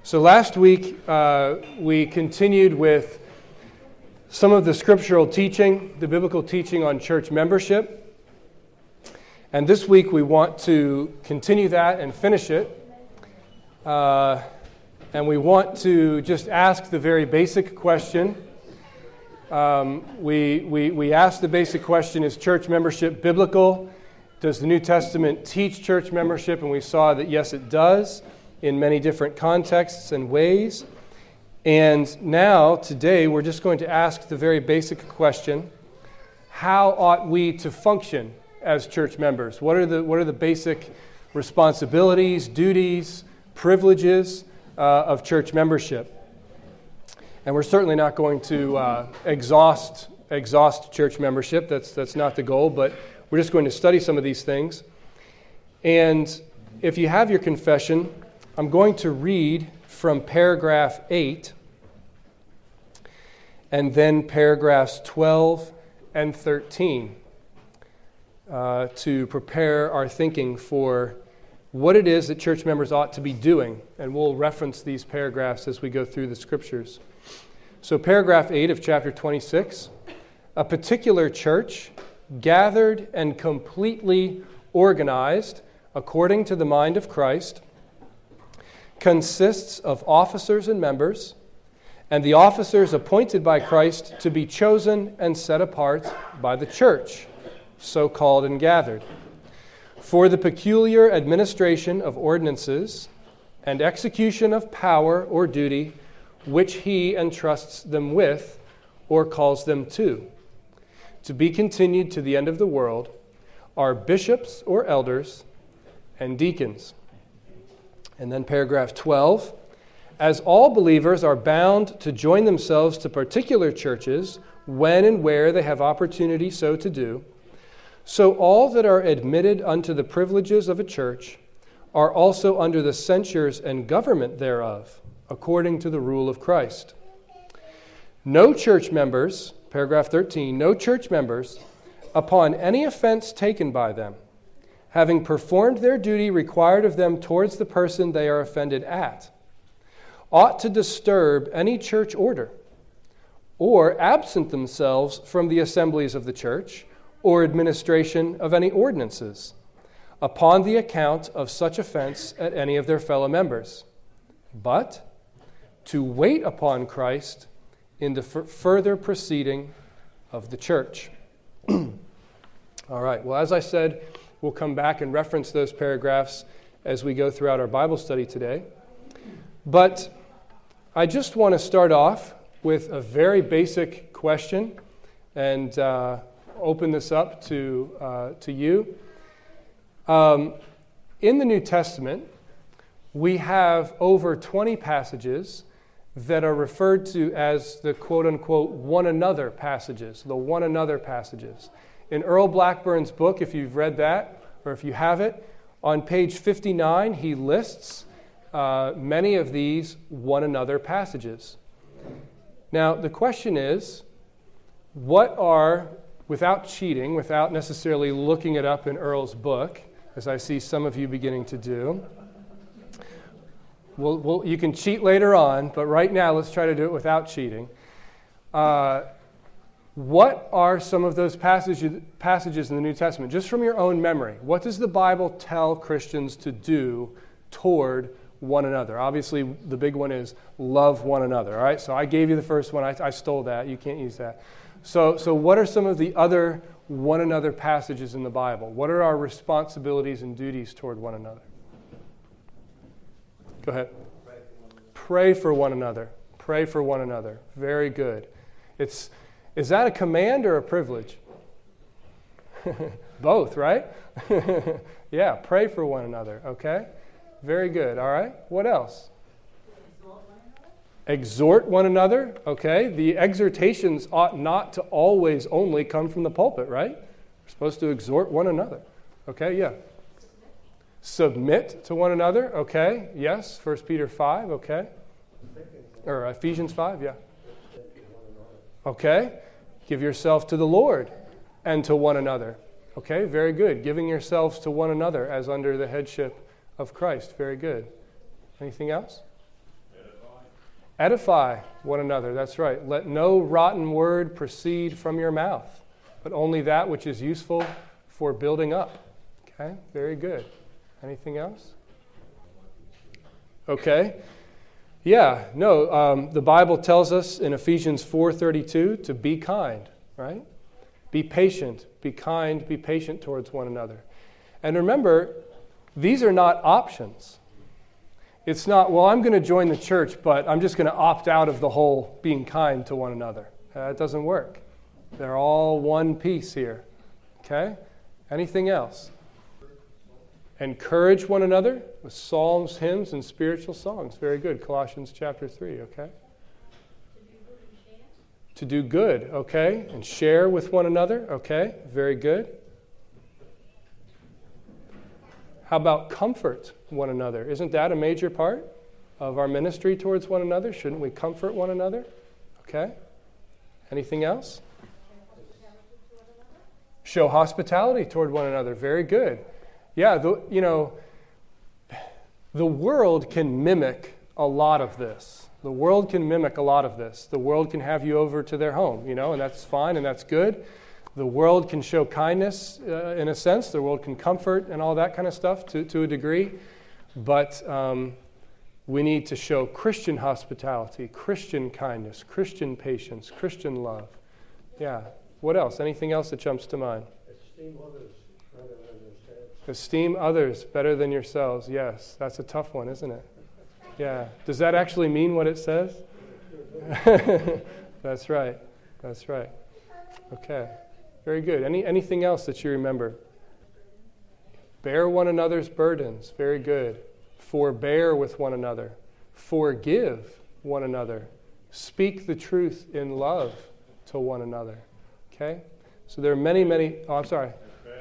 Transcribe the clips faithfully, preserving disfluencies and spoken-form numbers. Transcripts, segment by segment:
So last week, uh, we continued with some of the scriptural teaching, the biblical teaching on church membership. And this week, we want to continue that and finish it. Uh, and we want to just ask the very basic question. Um, we, we, we asked the basic question, is church membership biblical? Does the New Testament teach church membership? And we saw that, yes, it does, in many different contexts and ways. And now, today, we're just going to ask the very basic question, how ought we to function as church members? What are the, what are the basic responsibilities, duties, privileges uh, of church membership? And we're certainly not going to uh, exhaust exhaust church membership. That's, that's not the goal, but we're just going to study some of these things. And if you have your confession, I'm going to read from paragraph eight and then paragraphs twelve and thirteen uh, to prepare our thinking for what it is that church members ought to be doing. And we'll reference these paragraphs as we go through the scriptures. So paragraph eight of chapter twenty-six, a particular church gathered and completely organized according to the mind of Christ consists of officers and members, and the officers appointed by Christ to be chosen and set apart by the church, so called and gathered, for the peculiar administration of ordinances and execution of power or duty which he entrusts them with or calls them to, to be continued to the end of the world, are bishops or elders and deacons. And then paragraph twelve, as all believers are bound to join themselves to particular churches when and where they have opportunity so to do, so all that are admitted unto the privileges of a church are also under the censures and government thereof, according to the rule of Christ. No church members, paragraph thirteen, no church members, upon any offense taken by them, having performed their duty required of them towards the person they are offended at, ought to disturb any church order, or absent themselves from the assemblies of the church, or administration of any ordinances, upon the account of such offense at any of their fellow members, but to wait upon Christ in the f- further proceeding of the church. All right, well, as I said, we'll come back and reference those paragraphs as we go throughout our Bible study today. But I just want to start off with a very basic question and uh, open this up to, uh, to you. Um, in the New Testament, we have over twenty passages that are referred to as the quote-unquote one another passages, the one another passages. In Earl Blackburn's book, if you've read that, or if you have it, on page fifty-nine, he lists uh, many of these one another passages. Now, the question is, what are, without cheating, without necessarily looking it up in Earl's book, as I see some of you beginning to do, We'll, we'll, you can cheat later on, but right now let's try to do it without cheating. Uh, what are some of those passages, passages in the New Testament, just from your own memory? What does the Bible tell Christians to do toward one another? Obviously, the big one is love one another, all right? So I gave you the first one. I, I stole that. You can't use that. So, so what are some of the other one another passages in the Bible? What are our responsibilities and duties toward one another? Go ahead. Pray for one another. Pray for one another. Very good. It's is that a command or a privilege? Both, right? Yeah, pray for one another, okay? Very good. All right. What else? Exhort one another, okay? The exhortations ought not to always only come from the pulpit, right? We're supposed to exhort one another. Okay, yeah. Submit to one another, okay, yes, First Peter five, okay, or Ephesians five, yeah. Okay, give yourself to the Lord and to one another, okay, very good. Giving yourselves to one another as under the headship of Christ, very good. Anything else? Yeah, Edify one another. That's right. Let no rotten word proceed from your mouth, but only that which is useful for building up. Okay, very good. Anything else? Okay. Yeah, no, um, the Bible tells us in Ephesians four thirty-two to be kind, right? Be patient, be kind, be patient towards one another. And remember, these are not options. It's not, well, I'm going to join the church, but I'm just going to opt out of the whole being kind to one another. Uh, it doesn't work. They're all one piece here. Okay? Anything else? Encourage one another with psalms, hymns, and spiritual songs. Very good. Colossians chapter three, okay? To do good, okay? And share with one another, okay? Very good. How about comfort one another? Isn't that a major part of our ministry towards one another? Shouldn't we comfort one another? Okay. Anything else? Show hospitality toward one another. Very good. Yeah, the, you know, the world can mimic a lot of this. The world can mimic a lot of this. The world can have you over to their home, you know, and that's fine and that's good. The world can show kindness uh, in a sense. The world can comfort and all that kind of stuff to, to a degree. But um, we need to show Christian hospitality, Christian kindness, Christian patience, Christian love. Yeah. What else? Anything else that jumps to mind? Esteem others better than yourselves. Esteem others better than yourselves. Yes. That's a tough one, isn't it? Yeah. Does that actually mean what it says? That's right. That's right. Okay. Very good. Any anything else that you remember? Bear one another's burdens. Very good. Forbear with one another. Forgive one another. Speak the truth in love to one another. Okay? So there are many, many... Oh, I'm sorry.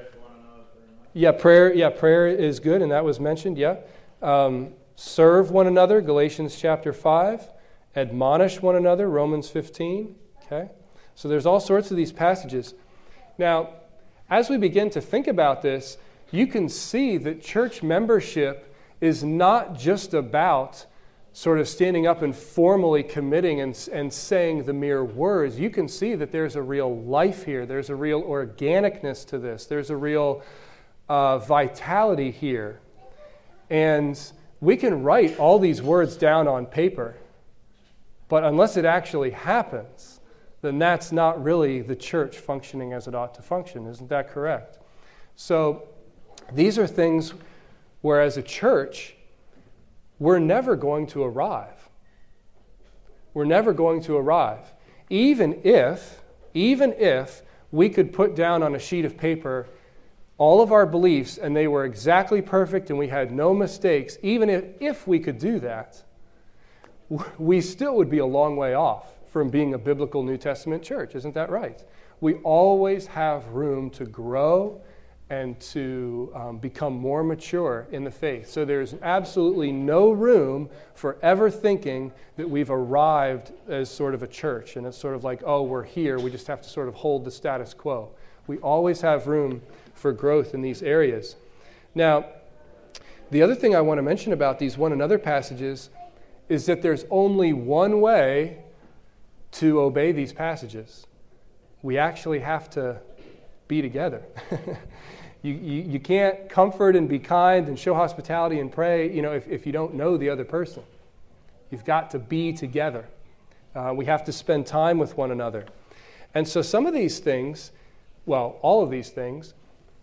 Yeah, prayer Yeah, prayer is good, and that was mentioned. Yeah. Um, serve one another. Galatians chapter five. Admonish one another. Romans fifteen. Okay? So there's all sorts of these passages. Now, as we begin to think about this, you can see that church membership is not just about sort of standing up and formally committing and, and saying the mere words. You can see that there's a real life here. There's a real organicness to this. There's a real uh, vitality here. And we can write all these words down on paper, but unless it actually happens, then that's not really the church functioning as it ought to function. Isn't that correct? So these are things where as a church, we're never going to arrive. We're never going to arrive. Even if, even if we could put down on a sheet of paper all of our beliefs and they were exactly perfect and we had no mistakes, even if, if we could do that, we still would be a long way off from being a biblical New Testament church. Isn't that right? We always have room to grow and to um, become more mature in the faith. So there's absolutely no room for ever thinking that we've arrived as sort of a church and it's sort of like, oh, we're here, we just have to sort of hold the status quo. We always have room for growth in these areas. Now, the other thing I want to mention about these one another passages is that there's only one way to obey these passages. We actually have to be together. you, you you can't comfort and be kind and show hospitality and pray, you know, if, if you don't know the other person. You've got to be together. Uh, we have to spend time with one another. And so some of these things, well, all of these things,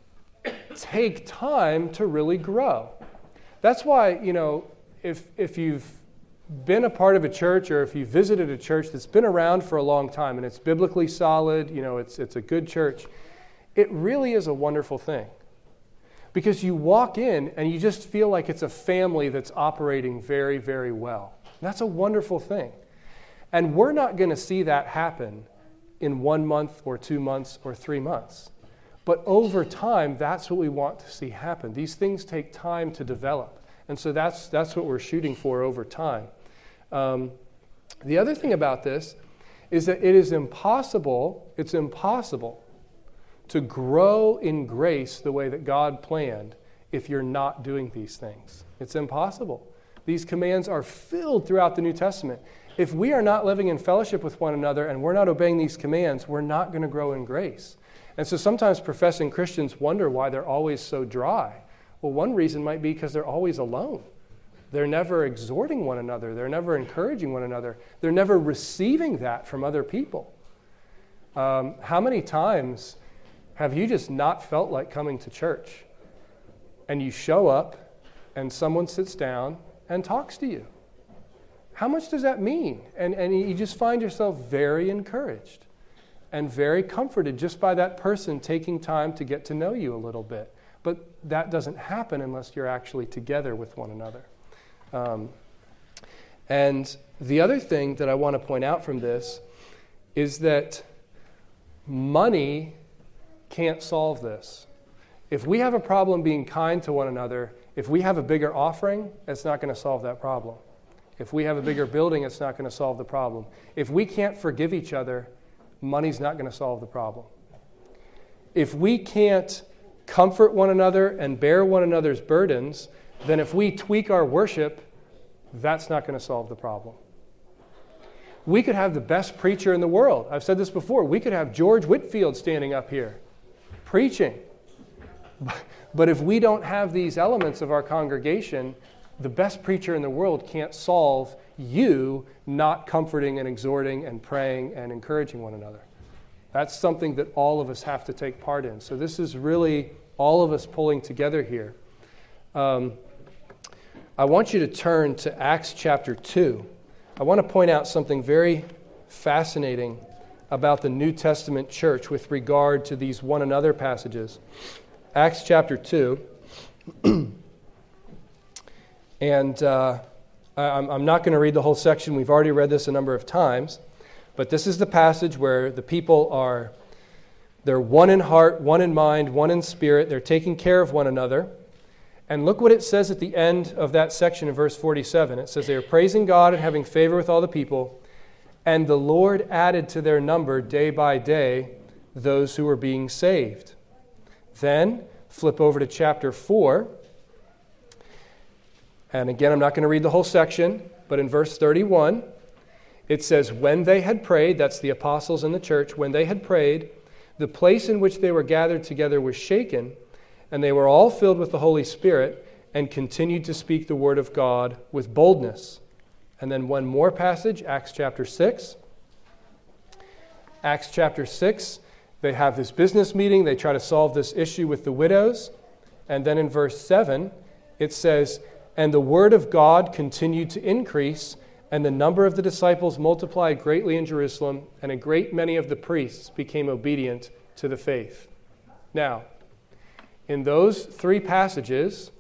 take time to really grow. That's why, you know, if if you've been a part of a church or if you visited a church that's been around for a long time and it's biblically solid, you know, it's it's a good church, it really is a wonderful thing. Because you walk in and you just feel like it's a family that's operating very, very well. That's a wonderful thing. And we're not going to see that happen in one month or two months or three months. But over time, that's what we want to see happen. These things take time to develop. And so that's that's what we're shooting for over time. Um, the other thing about this is that it is impossible, it's impossible to grow in grace the way that God planned if you're not doing these things. It's impossible. These commands are filled throughout the New Testament. If we are not living in fellowship with one another and we're not obeying these commands, we're not going to grow in grace. And so sometimes professing Christians wonder why they're always so dry. Well, one reason might be because they're always alone. They're never exhorting one another. They're never encouraging one another. They're never receiving that from other people. Um, how many times have you just not felt like coming to church? And you show up and someone sits down and talks to you. How much does that mean? And, and you just find yourself very encouraged and very comforted just by that person taking time to get to know you a little bit. But that doesn't happen unless you're actually together with one another. Um, and the other thing that I want to point out from this is that money can't solve this. If we have a problem being kind to one another, if we have a bigger offering, it's not going to solve that problem. If we have a bigger building, it's not going to solve the problem. If we can't forgive each other, money's not going to solve the problem. If we can't comfort one another and bear one another's burdens, then if we tweak our worship, that's not going to solve the problem. We could have the best preacher in the world. I've said this before. We could have George Whitefield standing up here preaching. But if we don't have these elements of our congregation, the best preacher in the world can't solve you not comforting and exhorting and praying and encouraging one another. That's something that all of us have to take part in. So this is really all of us pulling together here. Um, I want you to turn to Acts chapter two. I want to point out something very fascinating about the New Testament church with regard to these one another passages. Acts chapter two. And uh, I'm, I'm not going to read the whole section. We've already read this a number of times. But this is the passage where the people are, they're one in heart, one in mind, one in spirit. They're taking care of one another. And look what it says at the end of that section in verse forty-seven. It says, they are praising God and having favor with all the people. And the Lord added to their number day by day those who were being saved. Then, flip over to chapter four. And again, I'm not going to read the whole section, but in verse thirty-one, it says, when they had prayed, that's the apostles in the church, when they had prayed, the place in which they were gathered together was shaken, and they were all filled with the Holy Spirit and continued to speak the word of God with boldness. And then one more passage, Acts chapter six. Acts chapter six, they have this business meeting. They try to solve this issue with the widows. And then in verse seven, it says, and the word of God continued to increase, and the number of the disciples multiplied greatly in Jerusalem, and a great many of the priests became obedient to the faith. Now, in those three passages,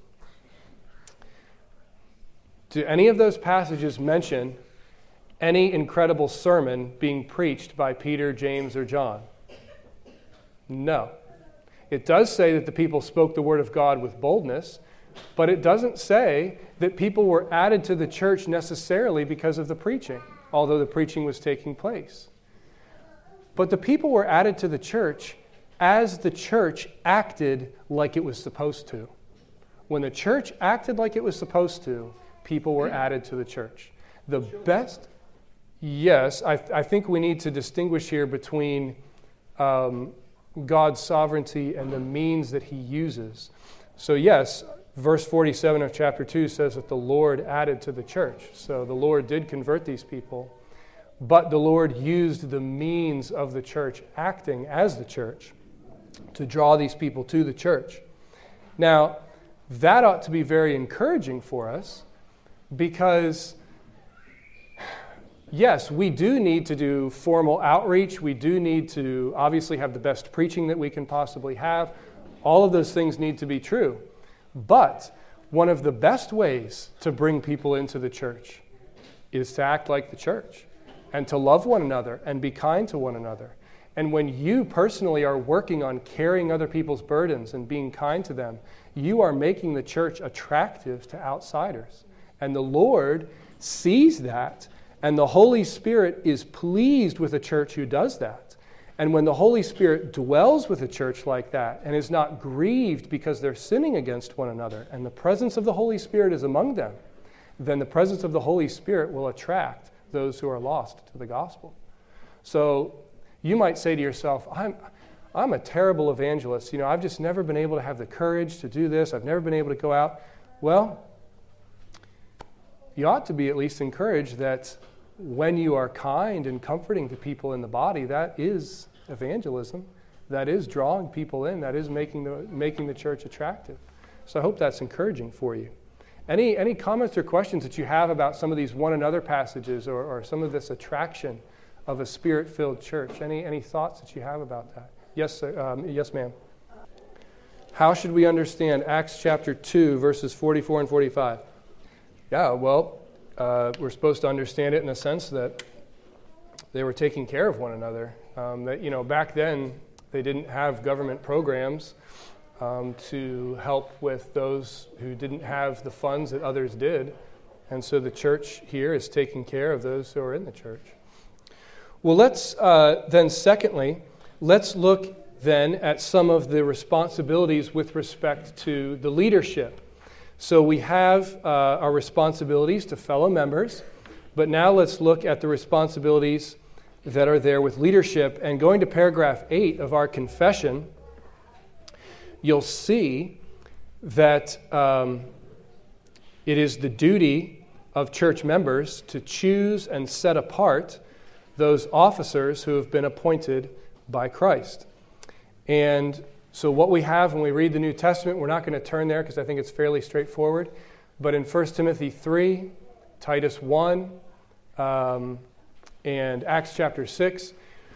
do any of those passages mention any incredible sermon being preached by Peter, James, or John? No. It does say that the people spoke the word of God with boldness, but it doesn't say that people were added to the church necessarily because of the preaching, although the preaching was taking place. But the people were added to the church as the church acted like it was supposed to. When the church acted like it was supposed to, people were added to the church. The best, yes, I, I think we need to distinguish here between um, God's sovereignty and the means that he uses. So yes, verse forty-seven of chapter two says that the Lord added to the church. So the Lord did convert these people, but the Lord used the means of the church acting as the church to draw these people to the church. Now, that ought to be very encouraging for us because, yes, we do need to do formal outreach. We do need to obviously have the best preaching that we can possibly have. All of those things need to be true. But one of the best ways to bring people into the church is to act like the church and to love one another and be kind to one another. And when you personally are working on carrying other people's burdens and being kind to them, you are making the church attractive to outsiders. And the Lord sees that, and the Holy Spirit is pleased with a church who does that. And when the Holy Spirit dwells with a church like that and is not grieved because they're sinning against one another, and the presence of the Holy Spirit is among them, then the presence of the Holy Spirit will attract those who are lost to the gospel. So you might say to yourself, I'm I'm a terrible evangelist. You know, I've just never been able to have the courage to do this. I've never been able to go out. Well, you ought to be at least encouraged that when you are kind and comforting to people in the body, that is evangelism. That is drawing people in. That is making the making the church attractive. So I hope that's encouraging for you. Any any comments or questions that you have about some of these one another passages or, or some of this attraction of a spirit-filled church? Any any thoughts that you have about that? Yes, sir. Um, yes, ma'am. How should we understand Acts chapter two, verses forty-four and forty-five? Yeah, well, uh, we're supposed to understand it in the sense that they were taking care of one another. Um, that you know, back then they didn't have government programs um, to help with those who didn't have the funds that others did, and so the church here is taking care of those who are in the church. Well, let's uh, then, secondly, let's look then at some of the responsibilities with respect to the leadership. So we have uh, our responsibilities to fellow members, but now let's look at the responsibilities that are there with leadership. And going to paragraph eight of our confession, you'll see that um, it is the duty of church members to choose and set apart those officers who have been appointed by Christ. And so what we have when we read the New Testament, we're not going to turn there because I think it's fairly straightforward, but in First Timothy three, Titus one, um, and Acts chapter six,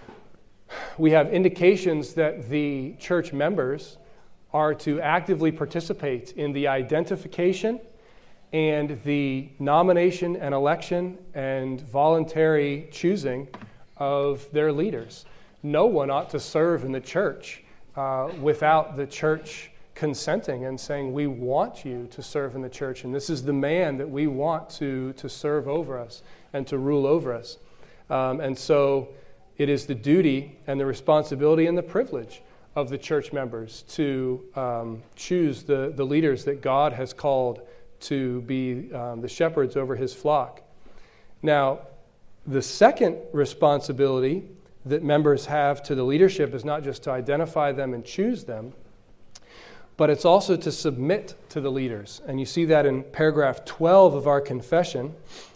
we have indications that the church members are to actively participate in the identification and the nomination and election and voluntary choosing of their leaders. No one ought to serve in the church uh, without the church consenting and saying, we want you to serve in the church, and this is the man that we want to, to serve over us and to rule over us. Um, and so it is the duty and the responsibility and the privilege of the church members to um, choose the, the leaders that God has called to be um, the shepherds over his flock. Now, the second responsibility that members have to the leadership is not just to identify them and choose them, but it's also to submit to the leaders. And you see that in paragraph twelve of our confession.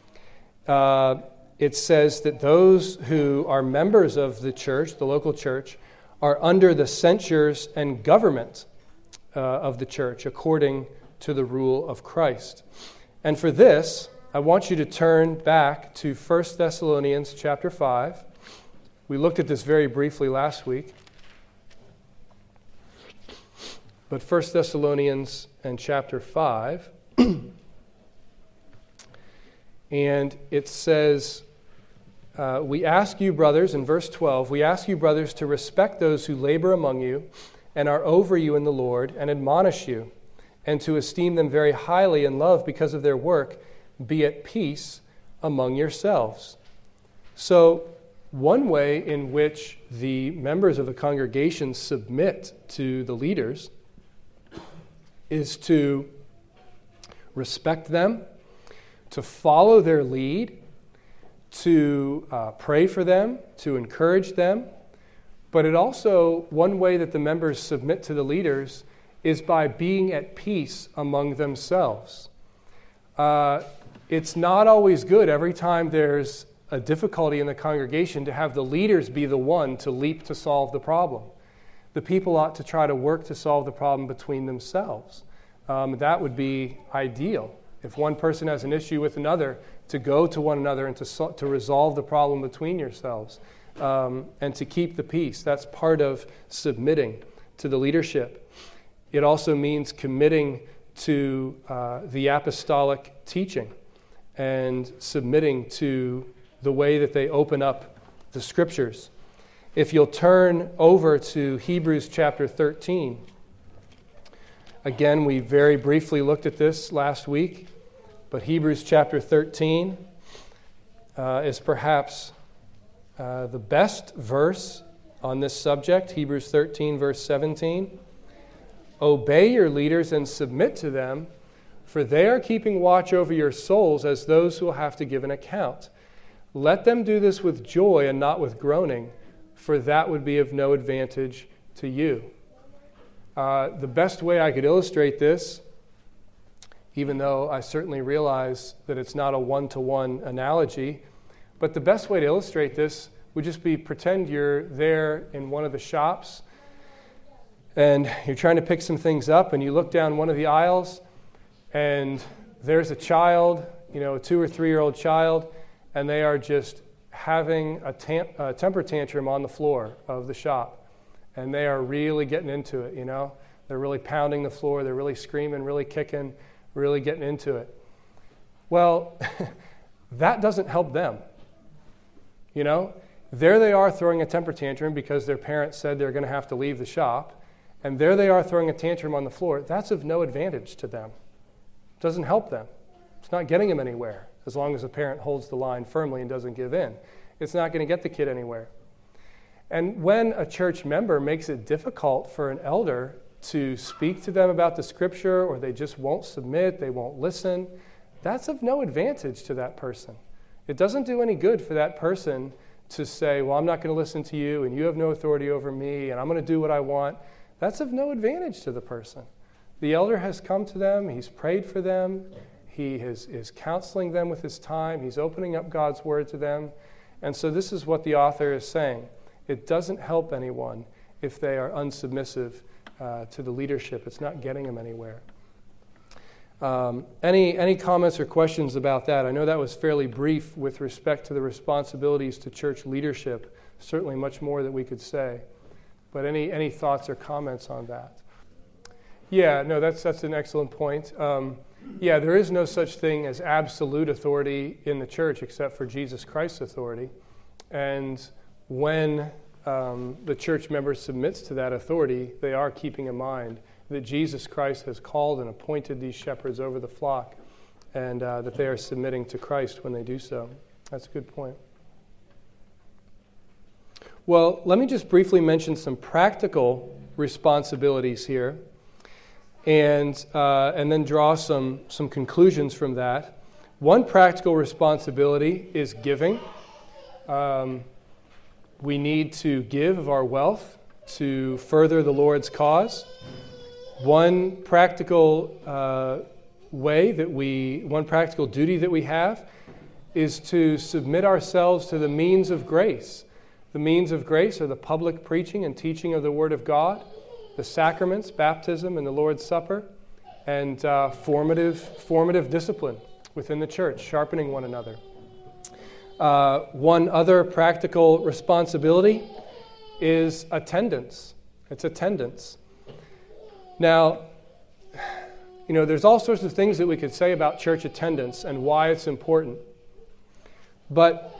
Uh, it says that those who are members of the church, the local church, are under the censures and government uh, of the church according to the rule of Christ. And for this, I want you to turn back to First Thessalonians chapter five. We looked at this very briefly last week. But First Thessalonians and chapter five, and it says, uh, we ask you, brothers, in verse twelve, we ask you, brothers, to respect those who labor among you and are over you in the Lord and admonish you, and to esteem them very highly in love because of their work. Be at peace among yourselves. So, one way in which the members of the congregation submit to the leaders is to respect them, to follow their lead, to uh, pray for them, to encourage them. But it also, one way that the members submit to the leaders is by being at peace among themselves. Uh, it's not always good every time there's a difficulty in the congregation to have the leaders be the one to leap to solve the problem. The people ought to try to work to solve the problem between themselves. Um, that would be ideal. If one person has an issue with another, to go to one another and to, so, to resolve the problem between yourselves um, and to keep the peace. That's part of submitting to the leadership. It also means committing to uh, the apostolic teaching and submitting to the way that they open up the Scriptures. If you'll turn over to Hebrews chapter thirteen. Again, we very briefly looked at this last week, but Hebrews chapter thirteen uh, is perhaps uh, the best verse on this subject. Hebrews thirteen, verse seventeen. Obey your leaders and submit to them, for they are keeping watch over your souls as those who will have to give an account. Let them do this with joy and not with groaning, for that would be of no advantage to you. Uh, the best way I could illustrate this, even though I certainly realize that it's not a one-to-one analogy, but the best way to illustrate this would just be pretend you're there in one of the shops and you're trying to pick some things up, and you look down one of the aisles and there's a child, you know, a two or three-year-old child, and they are just having a, tam- a temper tantrum on the floor of the shop. And they are really getting into it, you know. They're really pounding the floor. They're really screaming, really kicking, really getting into it. Well, that doesn't help them. You know, there they are throwing a temper tantrum because their parents said they're going to have to leave the shop. And there they are throwing a tantrum on the floor. That's of no advantage to them. It doesn't help them. It's not getting them anywhere as long as the parent holds the line firmly and doesn't give in. It's not going to get the kid anywhere. And when a church member makes it difficult for an elder to speak to them about the scripture, or they just won't submit, they won't listen, that's of no advantage to that person. It doesn't do any good for that person to say, well, I'm not going to listen to you, and you have no authority over me, and I'm going to do what I want. That's of no advantage to the person. The elder has come to them, he's prayed for them, he is, is counseling them with his time, he's opening up God's word to them. And so this is what the author is saying. It doesn't help anyone if they are unsubmissive uh, to the leadership. It's not getting them anywhere. Um, any any comments or questions about that? I know that was fairly brief with respect to the responsibilities to church leadership. Certainly much more that we could say. But any any thoughts or comments on that? Yeah, no, that's that's an excellent point. Um, yeah, there is no such thing as absolute authority in the church except for Jesus Christ's authority. And when um, the church member submits to that authority, they are keeping in mind that Jesus Christ has called and appointed these shepherds over the flock, and uh, that they are submitting to Christ when they do so. That's a good point. Well, let me just briefly mention some practical responsibilities here, and uh, and then draw some, some conclusions from that. One practical responsibility is giving. Um, we need to give of our wealth to further the Lord's cause. One practical uh, way that we, one practical duty that we have is to submit ourselves to the means of grace. The means of grace are the public preaching and teaching of the Word of God, the sacraments, baptism, and the Lord's Supper, and uh, formative, formative discipline within the church, sharpening one another. Uh, one other practical responsibility is attendance. It's attendance. Now, you know, there's all sorts of things that we could say about church attendance and why it's important. But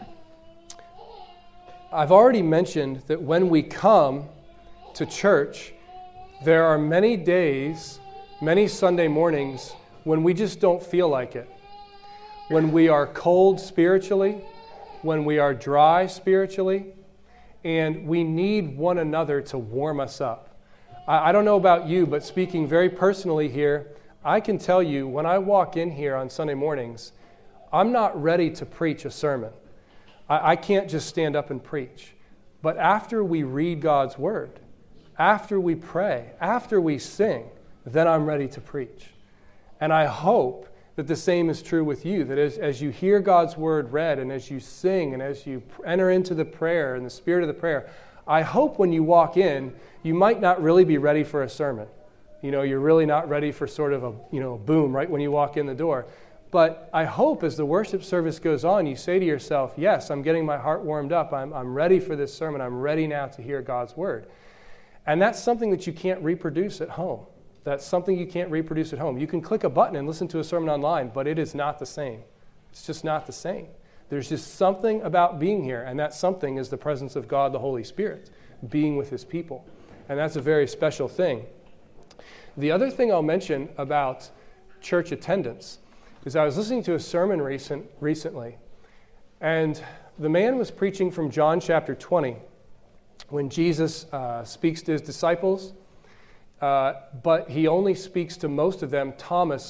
I've already mentioned that when we come to church, there are many days, many Sunday mornings, when we just don't feel like it. When we are cold spiritually, when we are dry spiritually, and we need one another to warm us up. I, I don't know about you, but speaking very personally here, I can tell you when I walk in here on Sunday mornings, I'm not ready to preach a sermon. I, I can't just stand up and preach. But after we read God's Word, after we pray, after we sing, then I'm ready to preach. And I hope that the same is true with you, that as, as you hear God's Word read and as you sing and as you enter into the prayer and the spirit of the prayer, I hope when you walk in, you might not really be ready for a sermon. You know, you're really not ready for sort of a, you know, boom right when you walk in the door. But I hope as the worship service goes on, you say to yourself, yes, I'm getting my heart warmed up. I'm, I'm ready for this sermon. I'm ready now to hear God's Word. And that's something that you can't reproduce at home. That's something you can't reproduce at home. You can click a button and listen to a sermon online, but it is not the same. It's just not the same. There's just something about being here, and that something is the presence of God, the Holy Spirit, being with His people. And that's a very special thing. The other thing I'll mention about church attendance is I was listening to a sermon recent, recently, and the man was preaching from John chapter twenty, when Jesus uh, speaks to His disciples, uh, but He only speaks to most of them. Thomas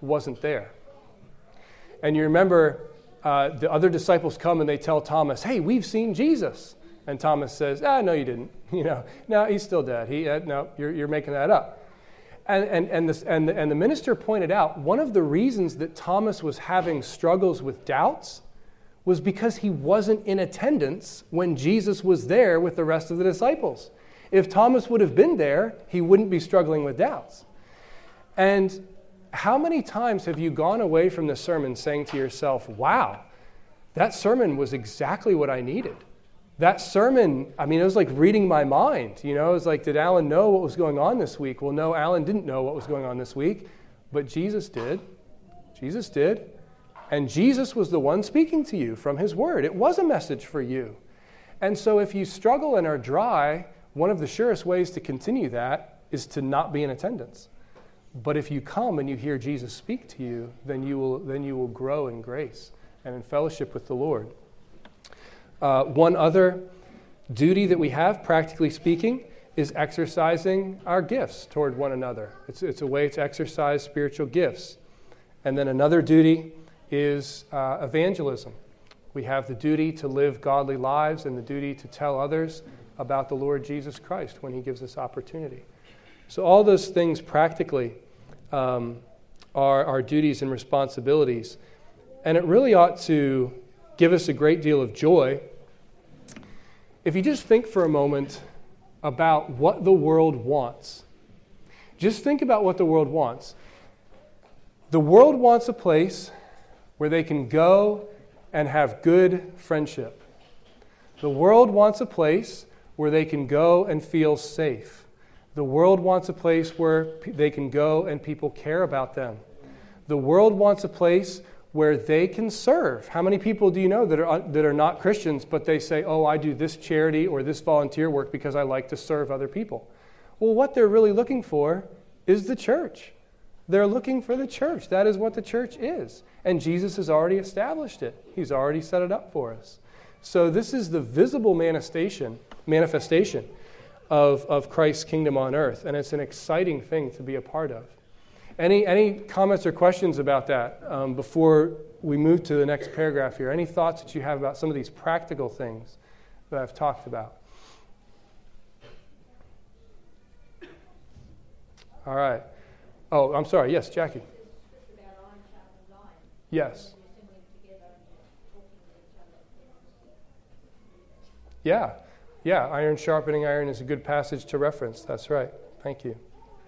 wasn't there. And you remember uh, the other disciples come and they tell Thomas, hey, we've seen Jesus. And Thomas says, ah, no, you didn't. You know, no, he's still dead. He, uh, no, you're, you're making that up. And and and, this, and, the, and the minister pointed out one of the reasons that Thomas was having struggles with doubts was because he wasn't in attendance when Jesus was there with the rest of the disciples. If Thomas would have been there, he wouldn't be struggling with doubts. And how many times have you gone away from the sermon saying to yourself, wow, that sermon was exactly what I needed? That sermon, I mean, it was like reading my mind. You know, it was like, did Alan know what was going on this week? Well, no, Alan didn't know what was going on this week, but Jesus did. Jesus did. And Jesus was the one speaking to you from his word. It was a message for you. And so if you struggle and are dry, one of the surest ways to continue that is to not be in attendance. But if you come and you hear Jesus speak to you, then you will then you will grow in grace and in fellowship with the Lord. Uh, one other duty that we have, practically speaking, is exercising our gifts toward one another. It's, it's a way to exercise spiritual gifts. And then another duty is uh, evangelism. We have the duty to live godly lives and the duty to tell others about the Lord Jesus Christ when he gives us opportunity. So all those things practically um, are our duties and responsibilities. And it really ought to give us a great deal of joy if you just think for a moment about what the world wants. Just think about what the world wants. The world wants a place where they can go and have good friendship. The world wants a place where they can go and feel safe. The world wants a place where they can go and people care about them. The world wants a place where they can serve. How many people do you know that are that are not Christians, but they say, oh, I do this charity or this volunteer work because I like to serve other people? Well, what they're really looking for is the church. They're looking for the church. That is what the church is. And Jesus has already established it. He's already set it up for us. So this is the visible manifestation, manifestation of, of Christ's kingdom on earth, and it's an exciting thing to be a part of. Any any comments or questions about that um, before we move to the next paragraph here? Any thoughts that you have about some of these practical things that I've talked about? All right. Oh, I'm sorry. Yes, Jackie. Yes. Yeah. Yeah, iron sharpening iron is a good passage to reference. That's right. Thank you.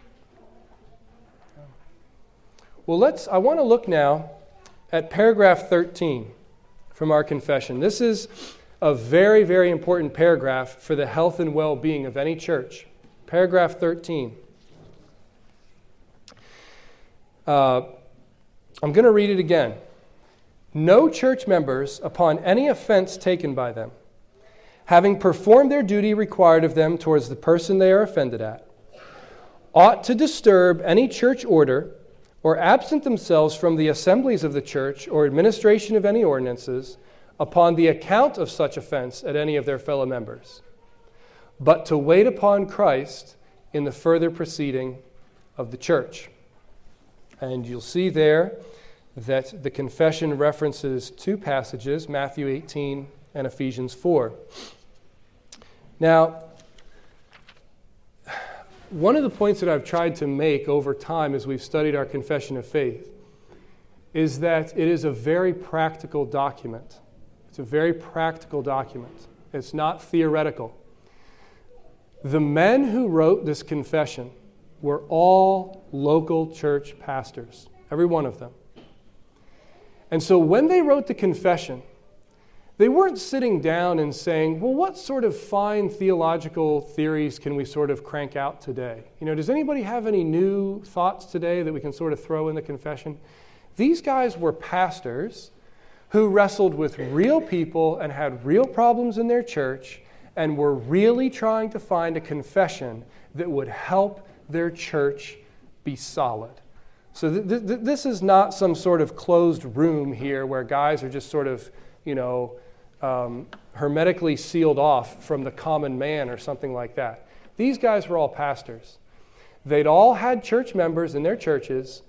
Well, let's. I want to look now at paragraph thirteen from our confession. This is a very, very important paragraph for the health and well-being of any church. Paragraph thirteen. Uh, I'm going to read it again. No church members, upon any offense taken by them, having performed their duty required of them towards the person they are offended at, ought to disturb any church order or absent themselves from the assemblies of the church or administration of any ordinances upon the account of such offense at any of their fellow members, but to wait upon Christ in the further proceeding of the church. And you'll see there that the confession references two passages, Matthew eighteen and Ephesians four. Now, one of the points that I've tried to make over time as we've studied our confession of faith is that it is a very practical document. It's a very practical document. It's not theoretical. The men who wrote this confession were all local church pastors, every one of them. And so when they wrote the confession, they weren't sitting down and saying, well, what sort of fine theological theories can we sort of crank out today? You know, does anybody have any new thoughts today that we can sort of throw in the confession? These guys were pastors who wrestled with real people and had real problems in their church and were really trying to find a confession that would help their church be solid. So th- th- this is not some sort of closed room here where guys are just sort of, you know, um, hermetically sealed off from the common man or something like that. These guys were all pastors. They'd all had church members in their churches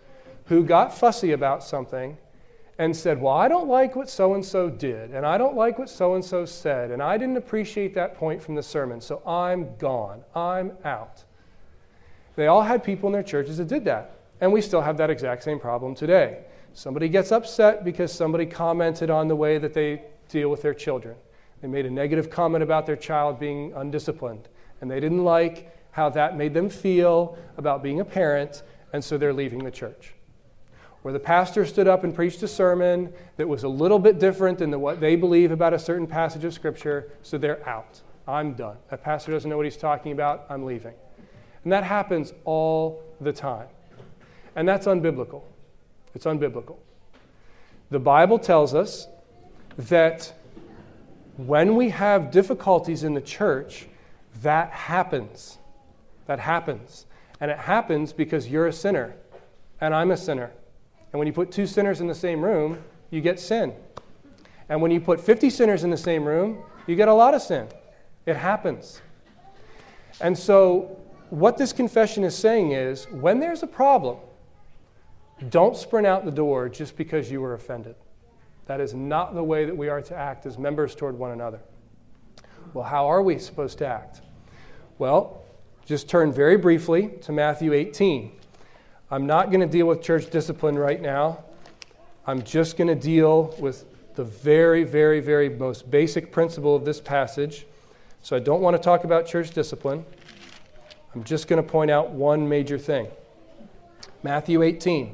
who got fussy about something and said, well, I don't like what so-and-so did, and I don't like what so-and-so said, and I didn't appreciate that point from the sermon, so I'm gone. I'm out. They all had people in their churches that did that, and we still have that exact same problem today. Somebody gets upset because somebody commented on the way that they deal with their children. They made a negative comment about their child being undisciplined, and they didn't like how that made them feel about being a parent, and so they're leaving the church. Or the pastor stood up and preached a sermon that was a little bit different than the, what they believe about a certain passage of Scripture, so they're out. I'm done. That pastor doesn't know what he's talking about. I'm leaving. And that happens all the time. And that's unbiblical. It's unbiblical. The Bible tells us that when we have difficulties in the church, that happens. That happens. And it happens because you're a sinner and I'm a sinner. And when you put two sinners in the same room, you get sin. And when you put fifty sinners in the same room, you get a lot of sin. It happens. And so what this confession is saying is, when there's a problem, don't sprint out the door just because you were offended. That is not the way that we are to act as members toward one another. Well, how are we supposed to act? Well, just turn very briefly to Matthew eighteen. I'm not going to deal with church discipline right now. I'm just going to deal with the very, very, very most basic principle of this passage. So I don't want to talk about church discipline. I'm just going to point out one major thing. Matthew eighteen,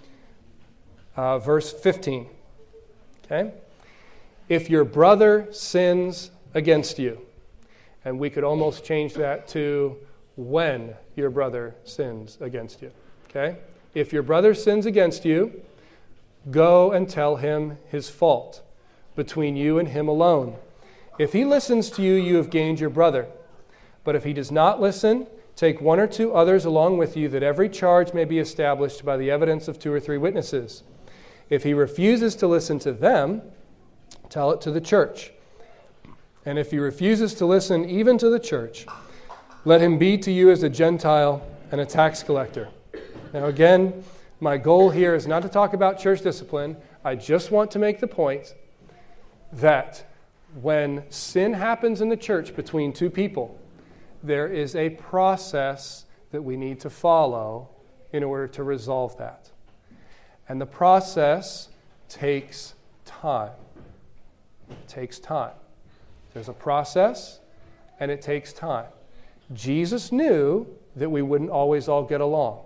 uh, verse fifteen. Okay? If your brother sins against you, and we could almost change that to when your brother sins against you. Okay? If your brother sins against you, go and tell him his fault between you and him alone. If he listens to you, you have gained your brother. But if he does not listen, take one or two others along with you, that every charge may be established by the evidence of two or three witnesses. If he refuses to listen to them, tell it to the church. And if he refuses to listen even to the church, let him be to you as a Gentile and a tax collector. Now again, my goal here is not to talk about church discipline. I just want to make the point that when sin happens in the church between two people, there is a process that we need to follow in order to resolve that. And the process takes time. It takes time. There's a process, and it takes time. Jesus knew that we wouldn't always all get along.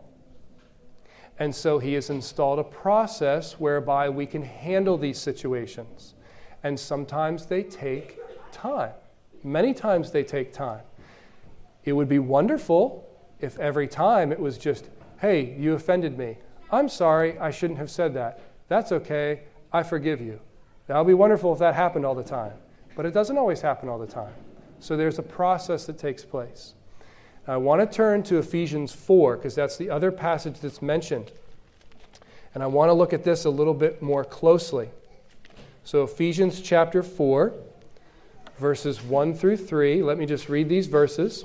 And so he has installed a process whereby we can handle these situations. And sometimes they take time. Many times they take time. It would be wonderful if every time it was just, hey, you offended me. I'm sorry, I shouldn't have said that. That's okay, I forgive you. That would be wonderful if that happened all the time. But it doesn't always happen all the time. So there's a process that takes place. I want to turn to Ephesians four, because that's the other passage that's mentioned. And I want to look at this a little bit more closely. So Ephesians chapter four, verses one through three. Let me just read these verses.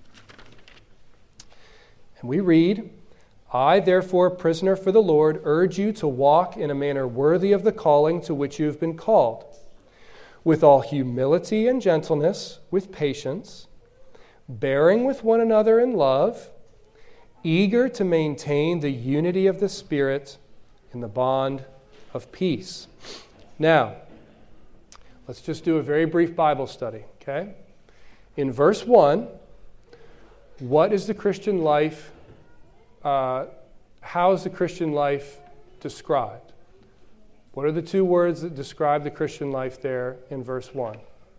And we read, I, therefore, prisoner for the Lord, urge you to walk in a manner worthy of the calling to which you have been called, with all humility and gentleness, with patience, bearing with one another in love, eager to maintain the unity of the Spirit in the bond of peace. Now, let's just do a very brief Bible study, okay? In verse one, what is the Christian life, uh, how is the Christian life described? What are the two words that describe the Christian life there in verse one?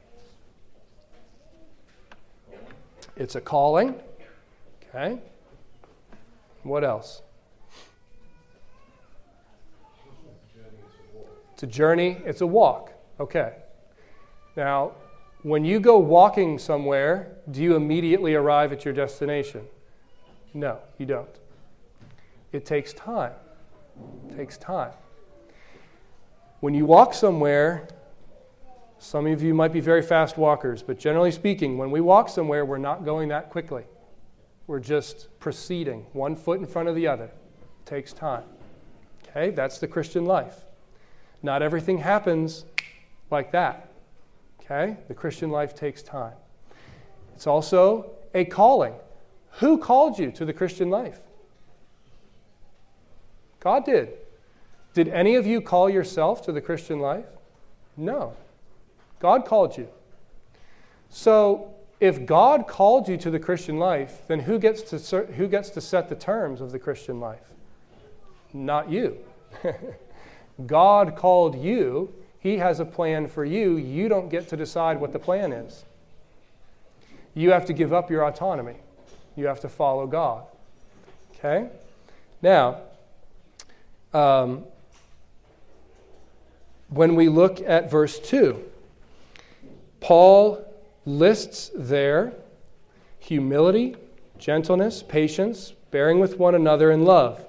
It's a calling. Okay. What else? It's a journey. It's a walk. Okay. Now, when you go walking somewhere, do you immediately arrive at your destination? No, you don't. It takes time. It takes time. When you walk somewhere, some of you might be very fast walkers, but generally speaking, when we walk somewhere, we're not going that quickly. We're just proceeding, one foot in front of the other. It takes time. Okay, that's the Christian life. Not everything happens like that. Okay, the Christian life takes time. It's also a calling. Who called you to the Christian life? God did. Did any of you call yourself to the Christian life? No. God called you. So, if God called you to the Christian life, then who gets to who gets to set the terms of the Christian life? Not you. God called you. He has a plan for you. You don't get to decide what the plan is. You have to give up your autonomy. You have to follow God. Okay? Now, um, when we look at verse two, Paul lists there humility, gentleness, patience, bearing with one another in love.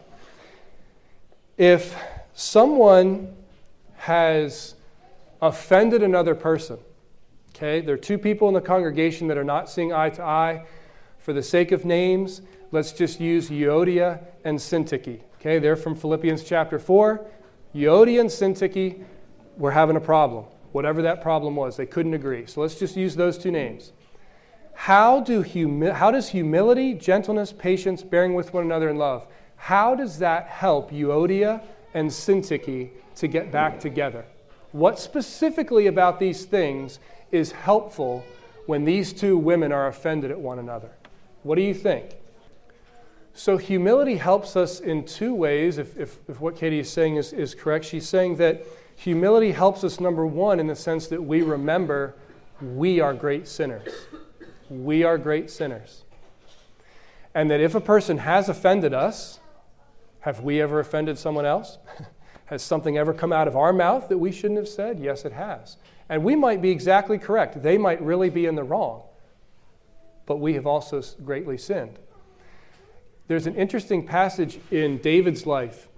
If someone has offended another person, okay, there are two people in the congregation that are not seeing eye to eye. For the sake of names, let's just use Euodia and Syntyche. Okay, they're from Philippians chapter four. Euodia and Syntyche were having a problem. Whatever that problem was, they couldn't agree. So let's just use those two names. How do humi- how does humility, gentleness, patience, bearing with one another in love, how does that help Euodia and Syntyche to get back together? What specifically about these things is helpful when these two women are offended at one another? What do you think? So humility helps us in two ways, if, if, if what Katie is saying is, is correct. She's saying that humility helps us, number one, in the sense that we remember we are great sinners. We are great sinners. And that if a person has offended us, have we ever offended someone else? Has something ever come out of our mouth that we shouldn't have said? Yes, it has. And we might be exactly correct. They might really be in the wrong. But we have also greatly sinned. There's an interesting passage in David's life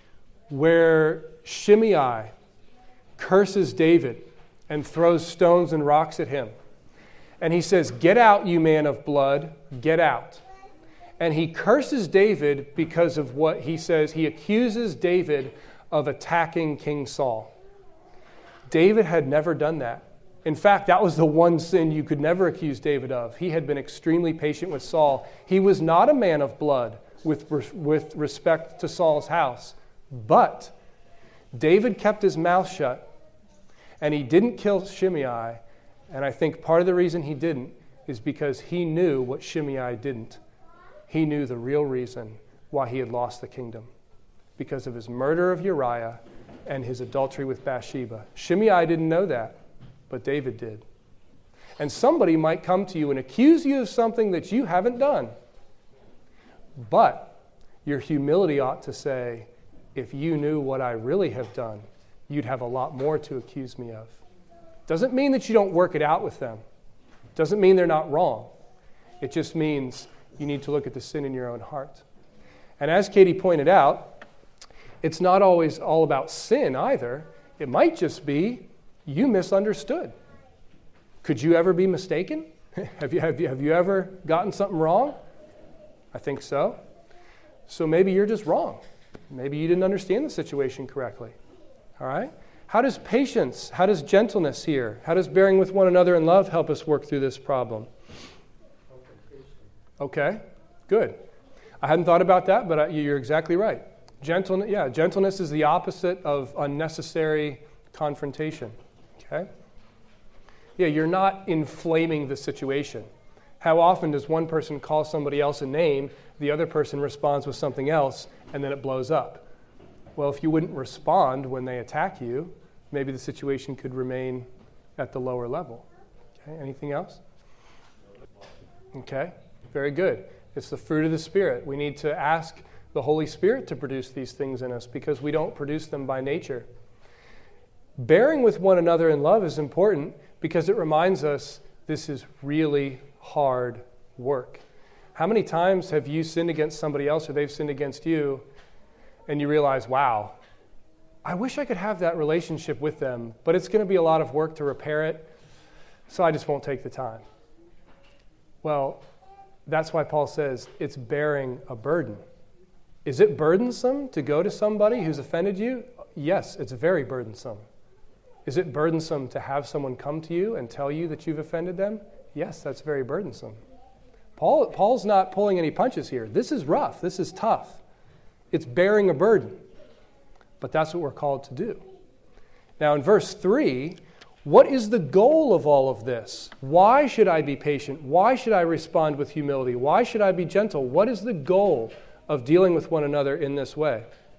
where Shimei curses David and throws stones and rocks at him. And he says, "Get out, you man of blood, get out." And he curses David because of what he says. He accuses David of attacking King Saul. David had never done that. In fact, that was the one sin you could never accuse David of. He had been extremely patient with Saul. He was not a man of blood with, with respect to Saul's house. But David kept his mouth shut, and he didn't kill Shimei. And I think part of the reason he didn't is because he knew what Shimei didn't. He knew the real reason why he had lost the kingdom. Because of his murder of Uriah and his adultery with Bathsheba. Shimei didn't know that, but David did. And somebody might come to you and accuse you of something that you haven't done. But your humility ought to say, if you knew what I really have done, you'd have a lot more to accuse me of. Doesn't mean that you don't work it out with them. Doesn't mean they're not wrong. It just means you need to look at the sin in your own heart. And as Katie pointed out, it's not always all about sin either. It might just be you misunderstood. Could you ever be mistaken? have you, have you, have you ever gotten something wrong? I think so. So maybe you're just wrong. Maybe you didn't understand the situation correctly. All right? How does patience, how does gentleness here, how does bearing with one another in love help us work through this problem? Okay, good. I hadn't thought about that, but I, you're exactly right. Gentleness, yeah, gentleness is the opposite of unnecessary confrontation. Okay? Yeah, you're not inflaming the situation. How often does one person call somebody else a name, the other person responds with something else, and then it blows up? Well, if you wouldn't respond when they attack you, maybe the situation could remain at the lower level. Okay, anything else? Okay, very good. It's the fruit of the Spirit. We need to ask the Holy Spirit to produce these things in us because we don't produce them by nature. Bearing with one another in love is important because it reminds us this is really hard work. How many times have you sinned against somebody else or they've sinned against you and you realize, wow, I wish I could have that relationship with them, but it's going to be a lot of work to repair it, so I just won't take the time. Well, that's why Paul says it's bearing a burden. Is it burdensome to go to somebody who's offended you? Yes, it's very burdensome. Is it burdensome to have someone come to you and tell you that you've offended them? Yes, that's very burdensome. Paul, Paul's not pulling any punches here. This is rough. This is tough. It's bearing a burden. But that's what we're called to do. Now in verse three, what is the goal of all of this? Why should I be patient? Why should I respond with humility? Why should I be gentle? What is the goal of dealing with one another in this way?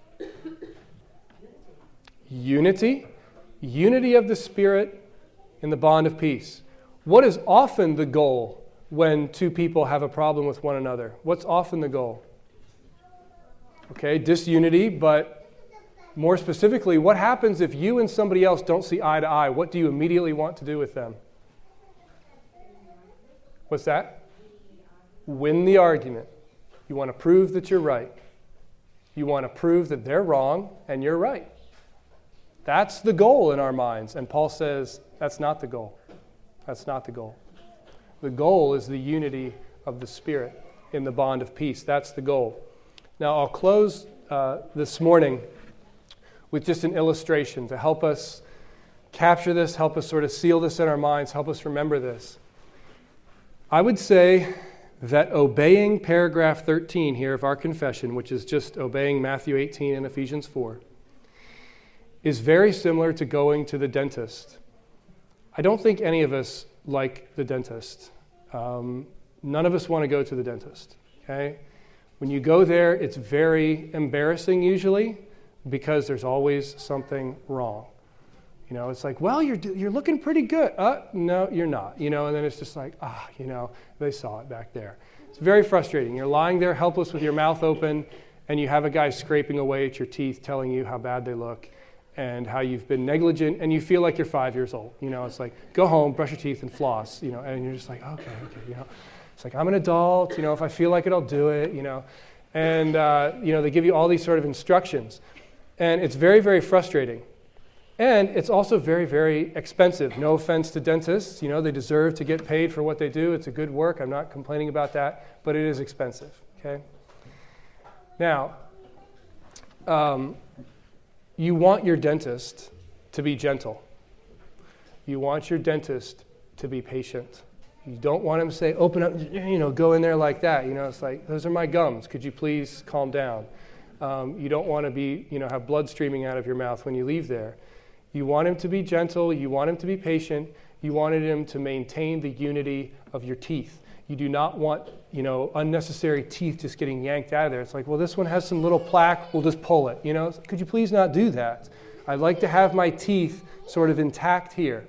Unity. Unity of the Spirit in the bond of peace. What is often the goal when two people have a problem with one another? What's often the goal? Okay, disunity, but more specifically, what happens if you and somebody else don't see eye to eye? What do you immediately want to do with them? What's that? Win the argument. You want to prove that you're right. You want to prove that they're wrong and you're right. That's the goal in our minds. And Paul says that's not the goal. That's not the goal. The goal is the unity of the Spirit in the bond of peace. That's the goal. Now, I'll close uh, this morning with just an illustration to help us capture this, help us sort of seal this in our minds, help us remember this. I would say that obeying paragraph thirteen here of our confession, which is just obeying Matthew eighteen and Ephesians four, is very similar to going to the dentist. I don't think any of us like the dentist. Um, none of us want to go to the dentist, okay? When you go there, it's very embarrassing usually because there's always something wrong. You know, it's like, well, you're you're looking pretty good. Uh, no, you're not. You know, and then it's just like, ah, you know, they saw it back there. It's very frustrating. You're lying there helpless with your mouth open, and you have a guy scraping away at your teeth telling you how bad they look and how you've been negligent, and you feel like you're five years old. You know, it's like, go home, brush your teeth, and floss. You know, and you're just like, okay, okay, you know. It's like, I'm an adult. You know, if I feel like it, I'll do it. You know, and uh, you know, they give you all these sort of instructions, and it's very, very frustrating. And it's also very, very expensive. No offense to dentists. You know, they deserve to get paid for what they do. It's a good work. I'm not complaining about that. But it is expensive, okay? Now, um, you want your dentist to be gentle. You want your dentist to be patient. You don't want him to say, open up, you know, go in there like that. You know, it's like, those are my gums. Could you please calm down? Um, you don't want to be, you know, have blood streaming out of your mouth when you leave there. You want him to be gentle. You want him to be patient. You wanted him to maintain the unity of your teeth. You do not want, you know, unnecessary teeth just getting yanked out of there. It's like, well, this one has some little plaque. We'll just pull it. You know, could you please not do that? I'd like to have my teeth sort of intact here.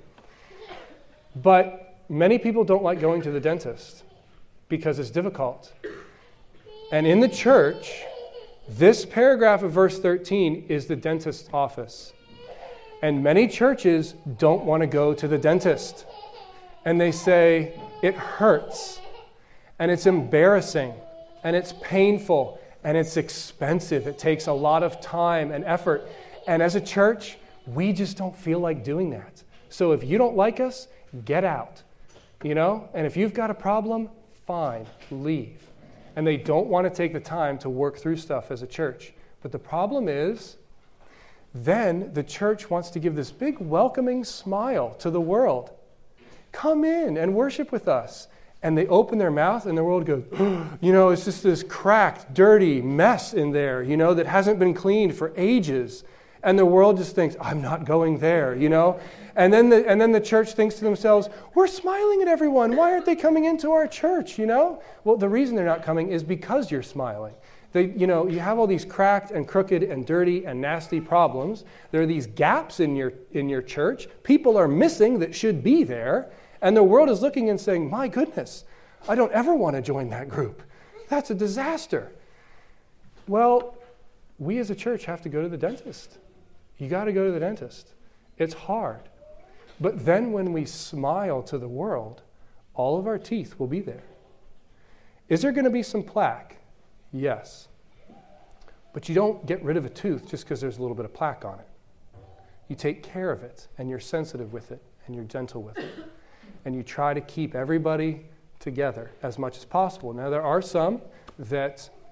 But many people don't like going to the dentist because it's difficult. And in the church, this paragraph of verse thirteen is the dentist's office. And many churches don't want to go to the dentist. And they say, it hurts, and it's embarrassing, and it's painful, and it's expensive. It takes a lot of time and effort. And as a church, we just don't feel like doing that. So if you don't like us, get out. You know? And if you've got a problem, fine, leave. And they don't want to take the time to work through stuff as a church. But the problem is, then the church wants to give this big welcoming smile to the world. Come in and worship with us. And they open their mouth and the world goes, you know, it's just this cracked, dirty mess in there, you know, that hasn't been cleaned for ages. And the world just thinks, I'm not going there, you know. And then the and then the church thinks to themselves, we're smiling at everyone. Why aren't they coming into our church, you know? Well, the reason they're not coming is because you're smiling. They, you know, you have all these cracked and crooked and dirty and nasty problems. There are these gaps in your in your church. People are missing that should be there. And the world is looking and saying, my goodness, I don't ever want to join that group. That's a disaster. Well, we as a church have to go to the dentist. You got to go to the dentist. It's hard. But then when we smile to the world, all of our teeth will be there. Is there going to be some plaque? Yes. But you don't get rid of a tooth just because there's a little bit of plaque on it. You take care of it, and you're sensitive with it, and you're gentle with it. And you try to keep everybody together as much as possible. Now, there are some that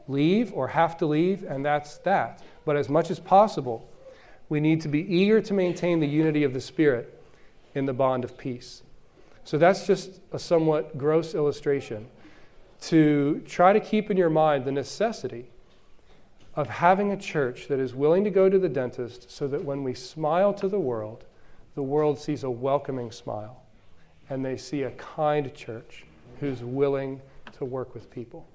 leave or have to leave, and that's that. But as much as possible, we need to be eager to maintain the unity of the Spirit in the bond of peace. So that's just a somewhat gross illustration to try to keep in your mind the necessity of having a church that is willing to go to the dentist so that when we smile to the world, the world sees a welcoming smile and they see a kind church who's willing to work with people.